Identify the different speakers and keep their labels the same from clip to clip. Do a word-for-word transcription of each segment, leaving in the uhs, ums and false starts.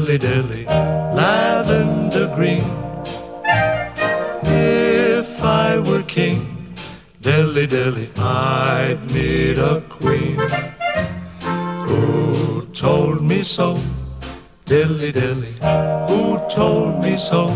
Speaker 1: dilly dilly, lavender green. If I were king, dilly dilly, I'd need a queen who told me so, dilly dilly, who told me so.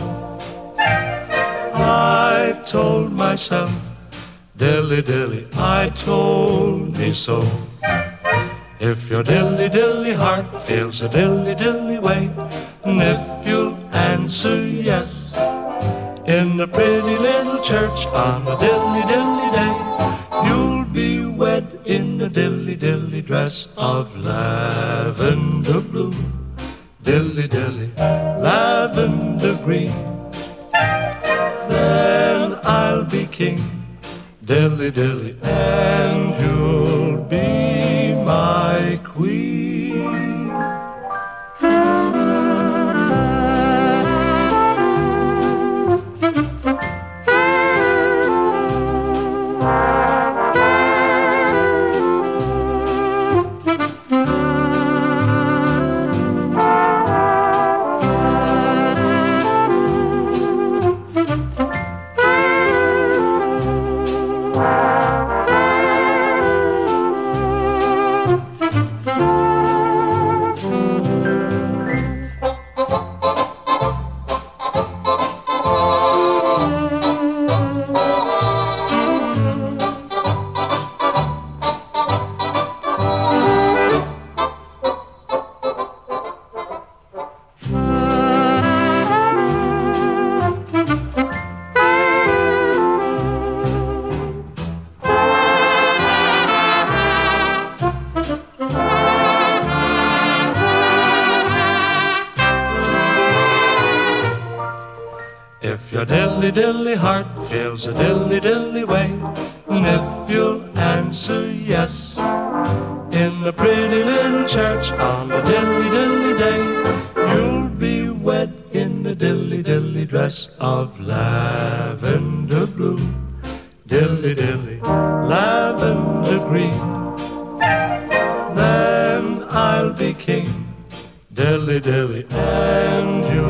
Speaker 1: I told myself, dilly dilly, I told me so. If your dilly dilly heart feels a dilly dilly way, and if you'll answer yes, in the pretty little church on a dilly dilly day, you'll be wed in the dilly dilly dress of lavender blue, dilly dilly, lavender green. Then I'll be king, dilly dilly, and you'll be my queen. If your dilly dilly heart feels a dilly dilly way, and if you'll answer yes, in the pretty little church on a dilly dilly day, you'll be wed in the dilly dilly dress of lavender blue, dilly dilly, lavender green. Then I'll be king, dilly dilly, and you